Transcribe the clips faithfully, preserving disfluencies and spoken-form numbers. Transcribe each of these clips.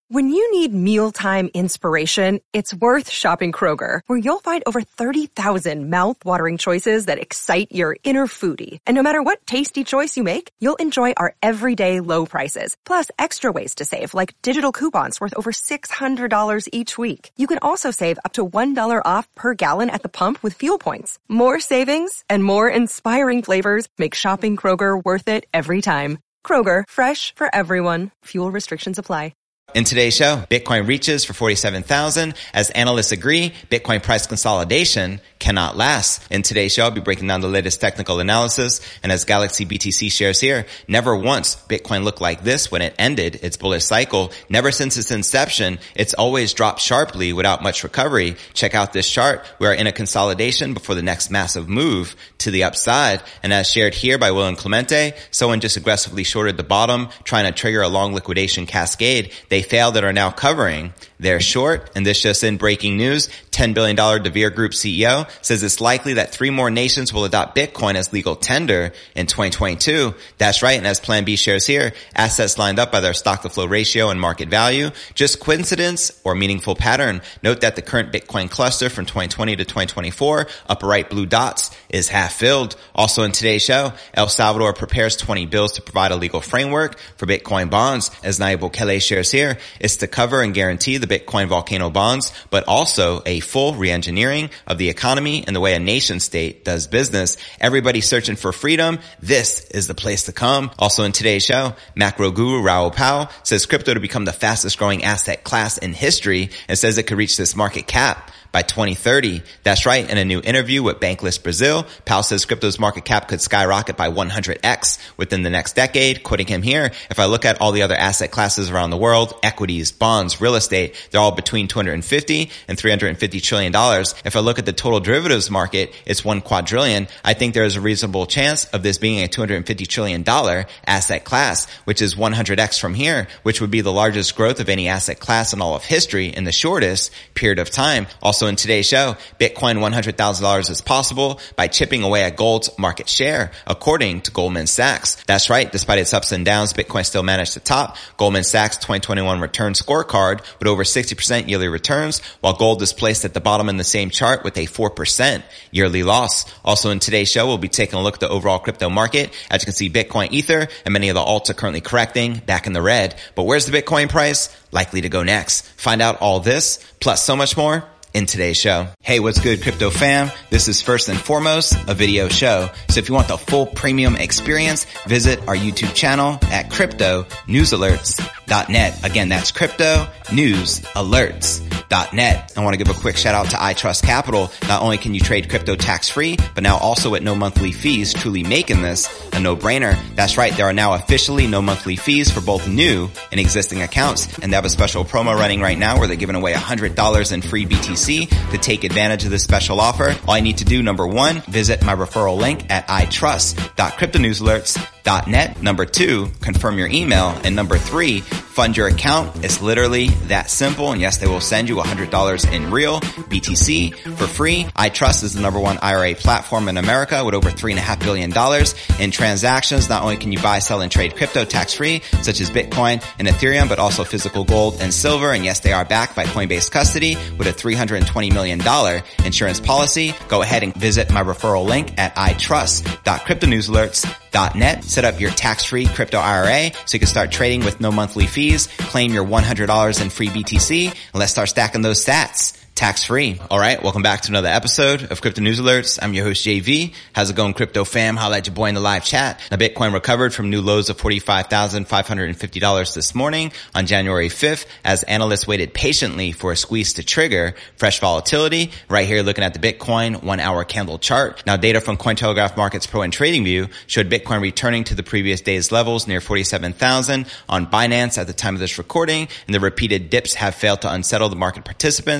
When you need mealtime inspiration, it's worth shopping Kroger, where you'll find over thirty thousand mouth-watering choices that excite your inner foodie. And no matter what tasty choice you make, you'll enjoy our everyday low prices, plus extra ways to save, like digital coupons worth over six hundred dollars each week. You can also save up to one dollar off per gallon at the pump with fuel points. More savings and more inspiring flavors make shopping Kroger worth it every time. Kroger, fresh for everyone. Fuel restrictions apply. In today's show, Bitcoin reaches for forty-seven thousand. As analysts agree, Bitcoin price consolidation cannot last. In today's show, I'll be breaking down the latest technical analysis. And as Galaxy B T C shares here, never once Bitcoin looked like this when it ended its bullish cycle. Never since its inception, it's always dropped sharply without much recovery. Check out this chart. We are in a consolidation before the next massive move to the upside. And as shared here by William Clemente, someone just aggressively shorted the bottom, trying to trigger a long liquidation cascade. They failed and are now covering their short. And this just in breaking news, ten billion dollars DeVere Group C E O says it's likely that three more nations will adopt Bitcoin as legal tender in twenty twenty-two. That's right. And as Plan B shares here, assets lined up by their stock to flow ratio and market value. Just coincidence or meaningful pattern? Note that the current Bitcoin cluster from twenty twenty to twenty twenty-four, upper right blue dots, is half filled. Also in today's show, El Salvador prepares twenty bills to provide a legal framework for Bitcoin bonds. As Nayib Bukele shares here, it's to cover and guarantee the Bitcoin volcano bonds, but also a full re-engineering of the economy and the way a nation state does business. Everybody searching for freedom, this is the place to come. Also in today's show, macro guru Raoul Pal says crypto to become the fastest growing asset class in history and says it could reach this market cap by twenty thirty. That's right. In a new interview with Bankless Brazil, Powell says crypto's market cap could skyrocket by one hundred x within the next decade. Quoting him here, if I look at all the other asset classes around the world, equities, bonds, real estate, they're all between two hundred fifty and three hundred fifty trillion dollars. If I look at the total derivatives market, it's one quadrillion. I think there is a reasonable chance of this being a two hundred fifty trillion dollars asset class, which is one hundred x from here, which would be the largest growth of any asset class in all of history in the shortest period of time. Also in today's show, Bitcoin one hundred thousand dollars is possible by chipping away at gold's market share, according to Goldman Sachs. That's right. Despite its ups and downs, Bitcoin still managed to top Goldman Sachs' twenty twenty-one return scorecard with over sixty percent yearly returns, while gold is placed at the bottom in the same chart with a four percent yearly loss. Also in today's show, we'll be taking a look at the overall crypto market. As you can see, Bitcoin, Ether, and many of the alts are currently correcting back in the red. But where's the Bitcoin price likely to go next? Find out all this, plus so much more, in today's show. Hey, what's good, crypto fam? This is first and foremost a video show. So if you want the full premium experience, visit our YouTube channel at crypto news alerts dot net. Again, that's crypto news alerts dot net. I want to give a quick shout out to iTrust Capital. Not only can you trade crypto tax free, but now also at no monthly fees, truly making this a no-brainer. That's right. There are now officially no monthly fees for both new and existing accounts. And they have a special promo running right now where they're giving away one hundred dollars in free B T C. To take advantage of this special offer, all I need to do, number one, visit my referral link at i trust dot crypto news alerts dot net. Number two, confirm your email. And number three, fund your account. It's literally that simple. And yes, they will send you one hundred dollars in real B T C for free. iTrust is the number one I R A platform in America with over three point five billion dollars in transactions. Not only can you buy, sell, and trade crypto tax-free, such as Bitcoin and Ethereum, but also physical gold and silver. And yes, they are backed by Coinbase Custody with a three hundred twenty million dollars insurance policy. Go ahead and visit my referral link at i trust dot crypto news alerts dot net. Set up your tax-free crypto I R A so you can start trading with no monthly fees. Claim your one hundred dollars in free B T C, and let's start stacking those sats tax-free. All right, welcome back to another episode of Crypto News Alerts. I'm your host, J V. How's it going, crypto fam? Holla at your boy in the live chat. Now, Bitcoin recovered from new lows of forty-five thousand five hundred fifty dollars this morning on January fifth as analysts waited patiently for a squeeze to trigger fresh volatility. Right here, looking at the Bitcoin one-hour candle chart. Now, data from Cointelegraph Markets Pro and TradingView showed Bitcoin returning to the previous day's levels near forty-seven thousand on Binance at the time of this recording, and the repeated dips have failed to unsettle the market participants who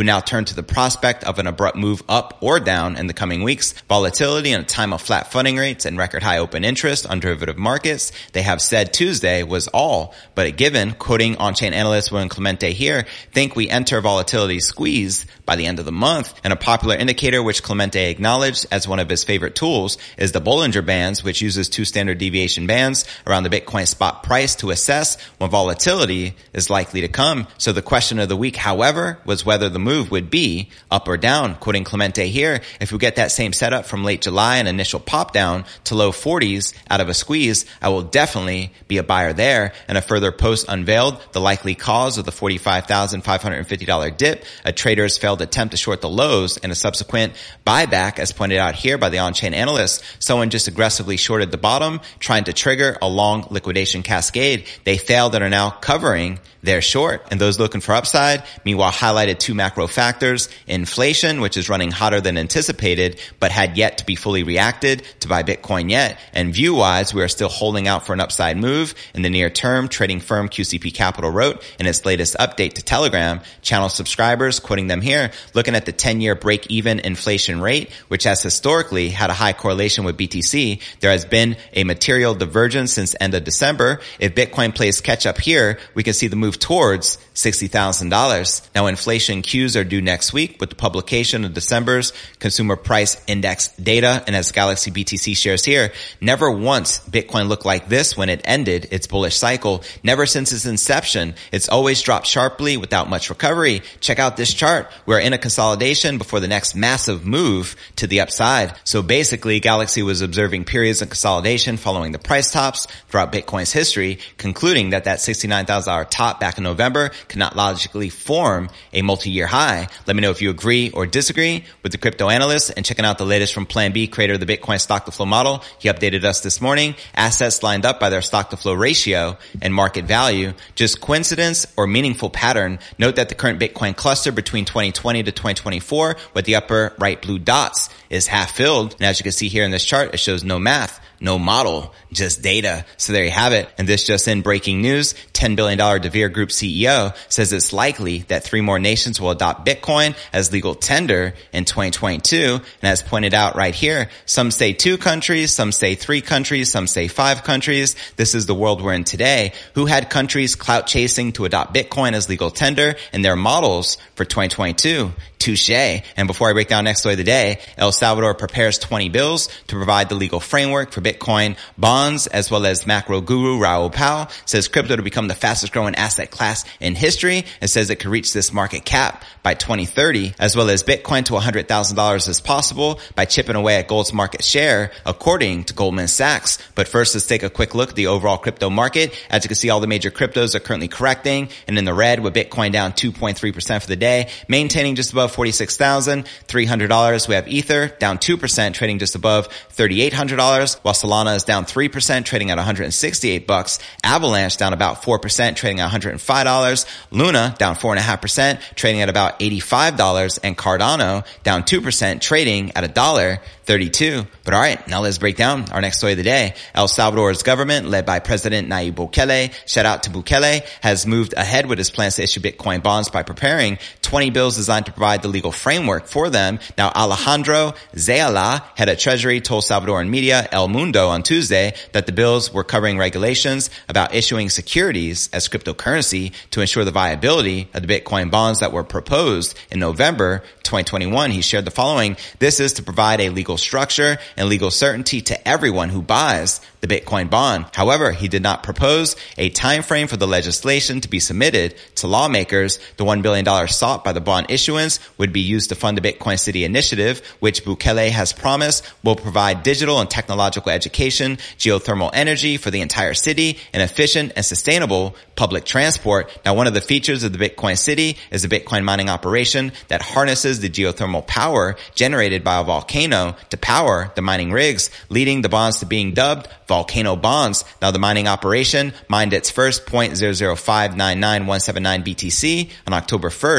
now turn to the prospect of an abrupt move up or down in the coming weeks. Volatility in a time of flat funding rates and record high open interest on derivative markets, they have said Tuesday was all but a given. Quoting on-chain analyst William Clemente here, think we enter volatility squeeze by the end of the month. And a popular indicator which Clemente acknowledged as one of his favorite tools is the Bollinger Bands, which uses two standard deviation bands around the Bitcoin spot price to assess when volatility is likely to come. So the question of the week, however, was whether the move would be up or down. Quoting Clemente here, if we get that same setup from late July, an initial pop down to low forties out of a squeeze, I will definitely be a buyer there. And a further post unveiled the likely cause of the forty-five thousand five hundred fifty dollars dip, a trader's failed attempt to short the lows, and a subsequent buyback, as pointed out here by the on-chain analyst. Someone just aggressively shorted the bottom, trying to trigger a long liquidation cascade. They failed and are now covering their short. And those looking for upside, meanwhile, highlighted two macro factors: inflation, which is running hotter than anticipated, but had yet to be fully reacted to by Bitcoin yet. And view-wise, we are still holding out for an upside move in the near term, trading firm Q C P Capital wrote in its latest update to Telegram channel subscribers, quoting them here, looking at the ten-year break-even inflation rate, which has historically had a high correlation with B T C, there has been a material divergence since end of December. If Bitcoin plays catch-up here, we can see the move towards sixty thousand dollars. Now, inflation cues are due next week with the publication of December's Consumer Price Index data. And as Galaxy B T C shares here, never once Bitcoin looked like this when it ended its bullish cycle. Never since its inception. It's always dropped sharply without much recovery. Check out this chart. We're in a consolidation before the next massive move to the upside. So basically, Galaxy was observing periods of consolidation following the price tops throughout Bitcoin's history, concluding that that sixty-nine thousand dollars top back in November cannot logically form a multi-year high. Let me know if you agree or disagree with the crypto analyst, and checking out the latest from Plan B, creator of the Bitcoin stock to flow model. He updated us this morning. Assets lined up by their stock to flow ratio and market value. Just coincidence or meaningful pattern? Note that the current Bitcoin cluster between twenty twenty to twenty twenty-four with the upper right blue dots is half filled. And as you can see here in this chart, it shows no math, no model, just data. So there you have it. And this just in breaking news, ten billion dollars DeVere Group C E O says it's likely that three more nations will adopt Bitcoin as legal tender in twenty twenty-two. And as pointed out right here, some say two countries, some say three countries, some say five countries. This is the world we're in today. Who had countries clout chasing to adopt Bitcoin as legal tender in their models for twenty twenty-two? Touche. And before I break down next story of the day, El Salvador prepares twenty bills to provide the legal framework for Bitcoin bonds, as well as macro guru Raul Pal says crypto to become the fastest growing asset class in history, and says it could reach this market cap by twenty thirty, as well as Bitcoin to one hundred thousand dollars is possible by chipping away at gold's market share, according to Goldman Sachs. But first, let's take a quick look at the overall crypto market. As you can see, all the major cryptos are currently correcting and in the red, with Bitcoin down two point three percent for the day, maintaining just above forty-six thousand three hundred dollars. We have Ether down two percent, trading just above thirty-eight hundred dollars, while Solana is down three percent, trading at one hundred sixty-eight bucks. Avalanche down about four percent, trading at one hundred five dollars. Luna down four point five percent, trading at about eighty-five dollars. And Cardano down two percent, trading at one dollar thirty-two. But all right, now let's break down our next story of the day. El Salvador's government, led by President Nayib Bukele, shout out to Bukele, has moved ahead with its plans to issue Bitcoin bonds by preparing twenty bills designed to provide the legal framework for them. Now, Alejandro Zayala, head of Treasury, told Salvadoran media El Mundo on Tuesday that the bills were covering regulations about issuing securities as cryptocurrency to ensure the viability of the Bitcoin bonds that were proposed in November twenty twenty-one. He shared the following: this is to provide a legal structure and legal certainty to everyone who buys the Bitcoin bond. However, he did not propose a time frame for the legislation to be submitted to lawmakers. The one billion dollars sought by the bond issuance would be used to fund the Bitcoin City initiative, which Bukele has promised will provide digital and technological education, geothermal energy for the entire city, and efficient and sustainable public transport. Now, one of the features of the Bitcoin City is a Bitcoin mining operation that harnesses the geothermal power generated by a volcano to power the mining rigs, leading the bonds to being dubbed volcano bonds. Now, the mining operation mined its first zero point zero zero five nine nine one seven nine B T C on October first,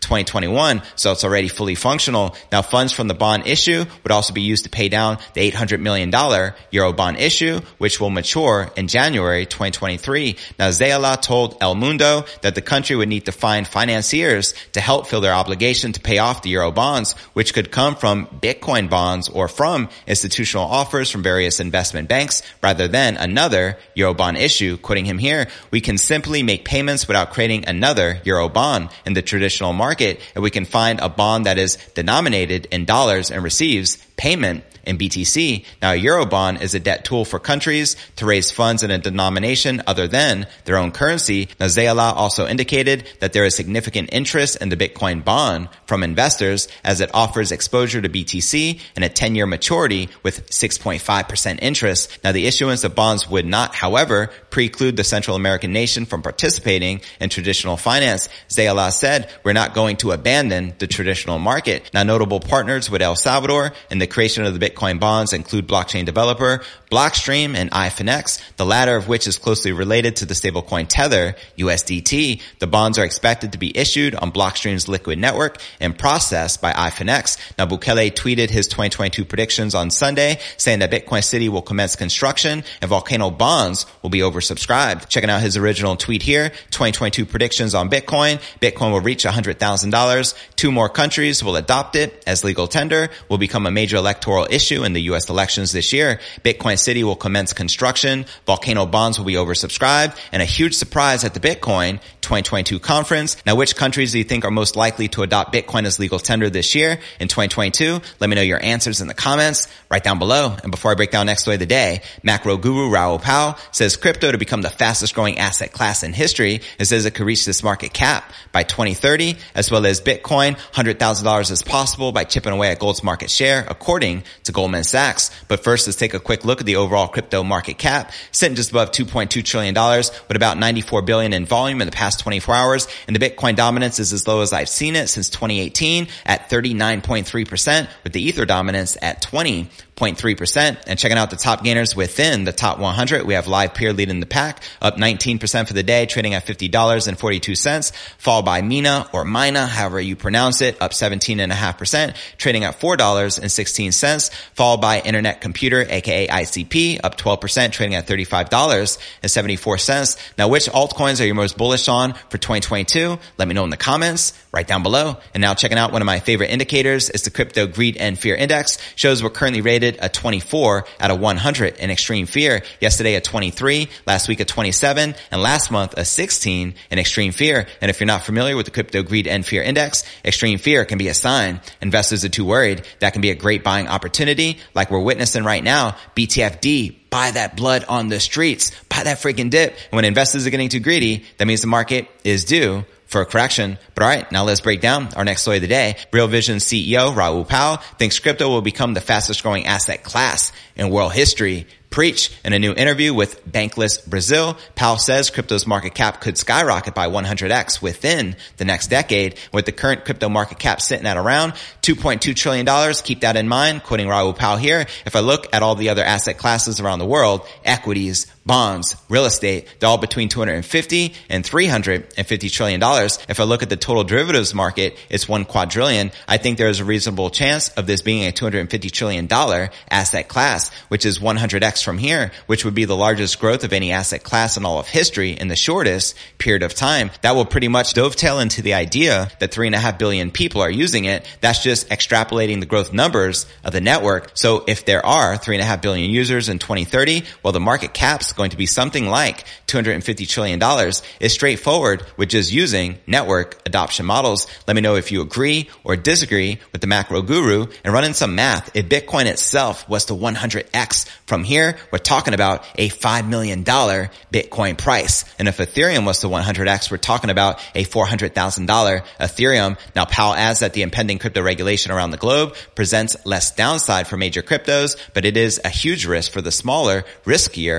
twenty twenty-one, so it's already fully functional. Now, funds from the bond issue would also be used to pay down the eight hundred million dollars Euro bond issue, which will mature in January twenty twenty-three. Now, Zayala told El Mundo that the country would need to find financiers to help fill their obligation to pay off the Euro bonds, which could come from Bitcoin bonds or from institutional offers from various investment banks rather than another Euro bond issue. Quoting him here, we can simply make payments without creating another Euro bond in the traditional market, and we can find a bond that is denominated in dollars and receives payment in B T C. Now, a Eurobond is a debt tool for countries to raise funds in a denomination other than their own currency. Now, Zayala also indicated that there is significant interest in the Bitcoin bond from investors as it offers exposure to B T C and a ten-year maturity with six point five percent interest. Now, the issuance of bonds would not, however, preclude the Central American nation from participating in traditional finance. Zayala said, we're not going to abandon the traditional market. Now, notable partners with El Salvador in the creation of the Bitcoin bonds include blockchain developer Blockstream and iFinex, the latter of which is closely related to the stablecoin Tether, U S D T. The bonds are expected to be issued on Blockstream's Liquid network and processed by iFinex. Now, Bukele tweeted his twenty twenty-two predictions on Sunday, saying that Bitcoin City will commence construction and Volcano bonds will be oversubscribed. Checking out his original tweet here, twenty twenty-two predictions on Bitcoin. Bitcoin will reach one hundred thousand dollars. Two more countries will adopt it as legal tender, will become a major electoral issue in the U S elections this year. Bitcoin City will commence construction. Volcano bonds will be oversubscribed, and a huge surprise at the Bitcoin twenty twenty-two conference. Now, which countries do you think are most likely to adopt Bitcoin as legal tender this year in twenty twenty-two? Let me know your answers in the comments right down below. And before I break down next story of the day, macro guru Raoul Pal says crypto to become the fastest growing asset class in history and says it could reach this market cap by twenty thirty, as well as Bitcoin, one hundred thousand dollars is possible by chipping away at gold's market share, according to Goldman Sachs. But first, let's take a quick look at the overall crypto market cap, sitting just above two point two trillion dollars with about ninety-four billion dollars in volume in the past twenty-four hours. And the Bitcoin dominance is as low as I've seen it since twenty eighteen at thirty-nine point three percent, with the Ether dominance at twenty point three percent. And checking out the top gainers within the top one hundred, we have Livepeer leading the pack, up nineteen percent for the day, trading at fifty dollars and forty-two cents, followed by Mina or Mina, however you pronounce it, up seventeen point five percent, trading at four dollars and sixteen cents, followed by Internet Computer, aka I C P, up twelve percent, trading at thirty-five dollars and seventy-four cents. Now, which altcoins are you most bullish on for twenty twenty-two? Let me know in the comments right down below. And now checking out one of my favorite indicators is the Crypto Greed and Fear Index. Shows we're currently rated a twenty-four out of one hundred in extreme fear. Yesterday a twenty-three, last week a twenty-seven, and last month a sixteen in extreme fear. And if you're not familiar with the Crypto Greed and Fear Index, extreme fear can be a sign investors are too worried. That can be a great buying opportunity like we're witnessing right now. B T F D, buy that blood on the streets, buy that freaking dip. And when investors are getting too greedy, that means the market is due for a correction. But all right, now let's break down our next story of the day. Real Vision C E O Raoul Pal thinks crypto will become the fastest growing asset class in world history. Preach. In a new interview with Bankless Brazil, Powell says crypto's market cap could skyrocket by one hundred x within the next decade. With the current crypto market cap sitting at around two point two trillion dollars, keep that in mind. Quoting Raoul Pal here, if I look at all the other asset classes around the world, equities, bonds, real estate, they're all between two hundred fifty and three hundred fifty trillion dollars. If I look at the total derivatives market, it's one quadrillion. I think there is a reasonable chance of this being a two hundred fifty trillion dollars asset class, which is one hundred x from here, which would be the largest growth of any asset class in all of history in the shortest period of time. That will pretty much dovetail into the idea that three and a half billion people are using it. That's just extrapolating the growth numbers of the network. So if there are three and a half billion users in twenty thirty, well, the market cap's going to be something like two hundred fifty trillion dollars. It's straightforward with just using network adoption models. Let me know if you agree or disagree with the macro guru, and run in some math. If Bitcoin itself was to one hundred x from here, we're talking about a five million dollars Bitcoin price. And if Ethereum was to one hundred x, we're talking about a four hundred thousand dollars Ethereum. Now, Powell adds that the impending crypto regulation around the globe presents less downside for major cryptos, but it is a huge risk for the smaller, riskier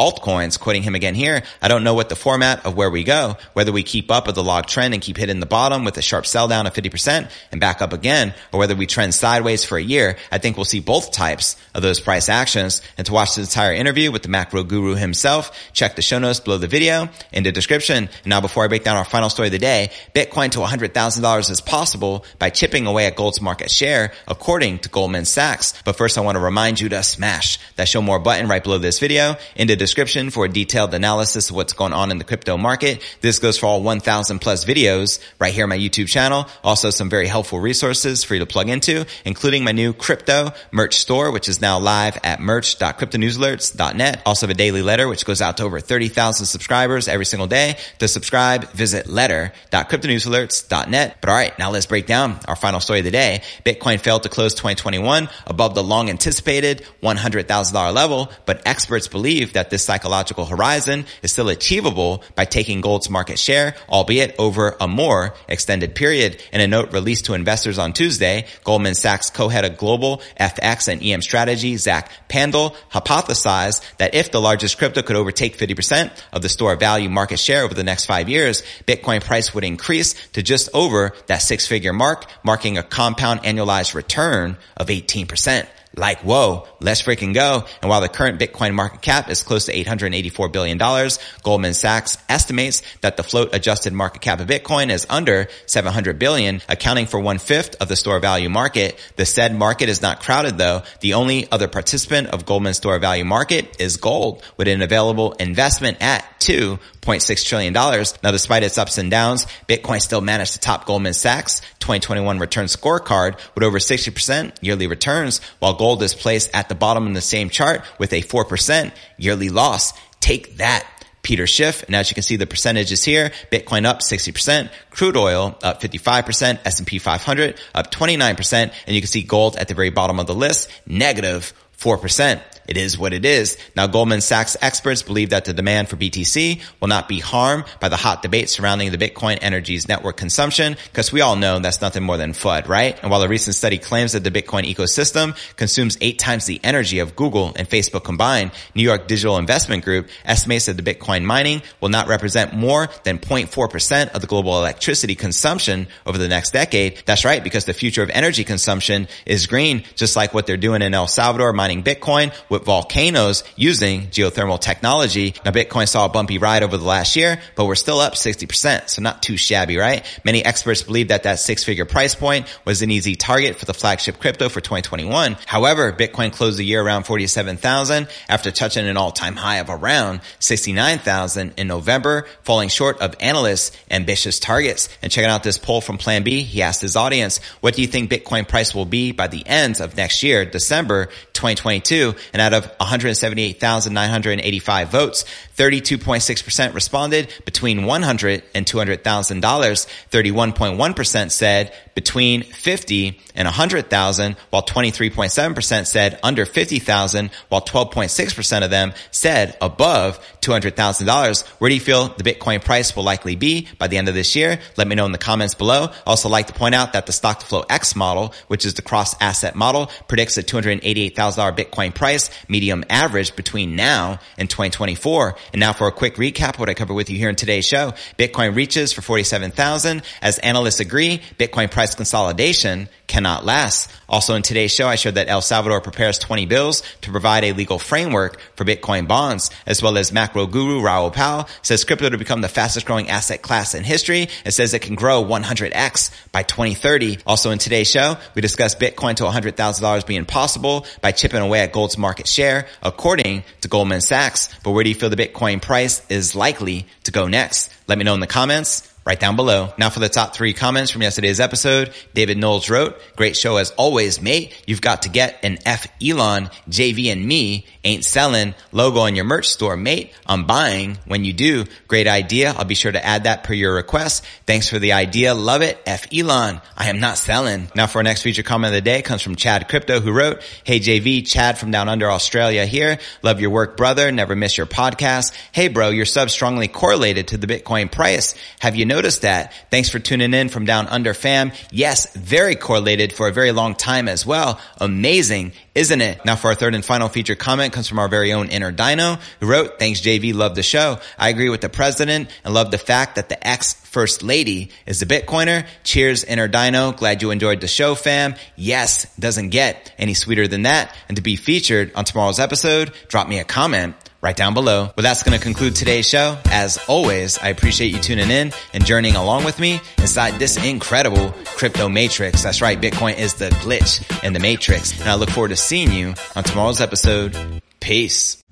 altcoins. Quoting him again here, I don't know what the format of where we go, whether we keep up with the log trend and keep hitting the bottom with a sharp sell down of fifty percent and back up again, or whether we trend sideways for a year. I think we'll see both types of those price actions. And to watch the entire interview with the macro guru himself, check the show notes below the video in the description. And now before I break down our final story of the day, Bitcoin to one hundred thousand dollars is possible by chipping away at gold's market share, according to Goldman Sachs. But first I want to remind you to smash that show more button right below this video in the description for a detailed analysis of what's going on in the crypto market. This goes for all one thousand plus videos right here on my YouTube channel. Also some very helpful resources for you to plug into, including my new crypto merch store, which is now live at merch dot crypto news alerts dot net. Also have a daily letter, which goes out to over thirty thousand subscribers every single day. To subscribe, visit letter dot crypto news alerts dot net. But all right, now let's break down our final story of the day. Bitcoin failed to close twenty twenty-one above the long anticipated one hundred thousand dollars level, but experts believe that this psychological horizon is still achievable by taking gold's market share, albeit over a more extended period. In a note released to investors on Tuesday, Goldman Sachs co-head of global F X and E M strategy, Zach Pandal, hypothesized that if the largest crypto could overtake fifty percent of the store value market share over the next five years, Bitcoin price would increase to just over that six-figure mark, marking a compound annualized return of eighteen percent. Like, whoa, let's freaking go. And while the current Bitcoin market cap is close to eight hundred eighty-four billion dollars, Goldman Sachs estimates that the float adjusted market cap of Bitcoin is under seven hundred billion dollars, accounting for one-fifth of the store value market. The said market is not crowded though. The only other participant of Goldman's store value market is gold, with an available investment at two point six trillion dollars. Now, despite its ups and downs, Bitcoin still managed to top Goldman Sachs' twenty twenty-one return scorecard with over sixty percent yearly returns, while gold is placed at the bottom in the same chart with a four percent yearly loss. Take that, Peter Schiff. And as you can see, the percentages here, Bitcoin up sixty percent, crude oil up fifty-five percent, S and P five hundred up twenty-nine percent, and you can see gold at the very bottom of the list, negative four percent. It is what it is. Now, Goldman Sachs experts believe that the demand for B T C will not be harmed by the hot debate surrounding the Bitcoin Energy's network consumption, because we all know that's nothing more than F U D, right? And while a recent study claims that the Bitcoin ecosystem consumes eight times the energy of Google and Facebook combined, New York Digital Investment Group estimates that the Bitcoin mining will not represent more than zero point four percent of the global electricity consumption over the next decade. That's right, because the future of energy consumption is green, just like what they're doing in El Salvador, mining Bitcoin with volcanoes using geothermal technology. Now, Bitcoin saw a bumpy ride over the last year, but we're still up sixty percent, so not too shabby, right? Many experts believe that that six-figure price point was an easy target for the flagship crypto for twenty twenty-one. However, Bitcoin closed the year around forty-seven thousand after touching an all-time high of around sixty-nine thousand in November, falling short of analysts' ambitious targets. And checking out this poll from Plan B, he asked his audience, what do you think Bitcoin price will be by the end of next year, December twenty twenty-two? And out of one hundred seventy-eight thousand nine hundred eighty-five votes, thirty-two point six percent responded between one hundred and two hundred thousand dollars. thirty-one point one percent said between fifty and one hundred thousand, while twenty-three point seven percent said under fifty thousand, while twelve point six percent of them said above two hundred thousand dollars. Where do you feel the Bitcoin price will likely be by the end of this year? Let me know in the comments below. Also like to point out that the stock to flow X model, which is the cross asset model, predicts a two hundred eighty-eight thousand dollars Bitcoin price medium average between now and twenty twenty-four. And now for a quick recap of what I covered with you here in today's show. Bitcoin reaches for forty-seven thousand. As analysts agree, Bitcoin price consolidation cannot last. Also in today's show, I showed that El Salvador prepares twenty bills to provide a legal framework for Bitcoin bonds, as well as macro guru Raoul Pal says crypto to become the fastest growing asset class in history and says it can grow one hundred x by twenty thirty. Also in today's show, we discussed Bitcoin to one hundred thousand dollars being possible by chipping away at gold's market share, according to Goldman Sachs. But where do you feel the Bitcoin price is likely to go next? Let me know in the comments right down below. Now for the top three comments from yesterday's episode. David Knowles wrote, great show as always, mate. You've got to get an F Elon, J V and me ain't selling logo on your merch store, mate. I'm buying when you do. Great idea. I'll be sure to add that per your request. Thanks for the idea. Love it. F Elon. I am not selling. Now for our next feature comment of the day comes from Chad Crypto, who wrote, hey J V, Chad from down under Australia here. Love your work, brother. Never miss your podcast. Hey bro, your sub strongly correlated to the Bitcoin price. Have you noticed noticed that. Thanks for tuning in from Down Under, fam. Yes, very correlated for a very long time as well. Amazing, isn't it? Now for our third and final feature comment comes from our very own Inner Dino, who wrote, thanks J V, love the show. I agree with the president and love the fact that the ex-first lady is the Bitcoiner. Cheers, Inner Dino. Glad you enjoyed the show, fam. Yes, doesn't get any sweeter than that. And to be featured on tomorrow's episode, drop me a comment right down below. Well, that's going to conclude today's show. As always, I appreciate you tuning in and journeying along with me inside this incredible crypto matrix. That's right, Bitcoin is the glitch in the matrix. And I look forward to seeing you on tomorrow's episode. Peace.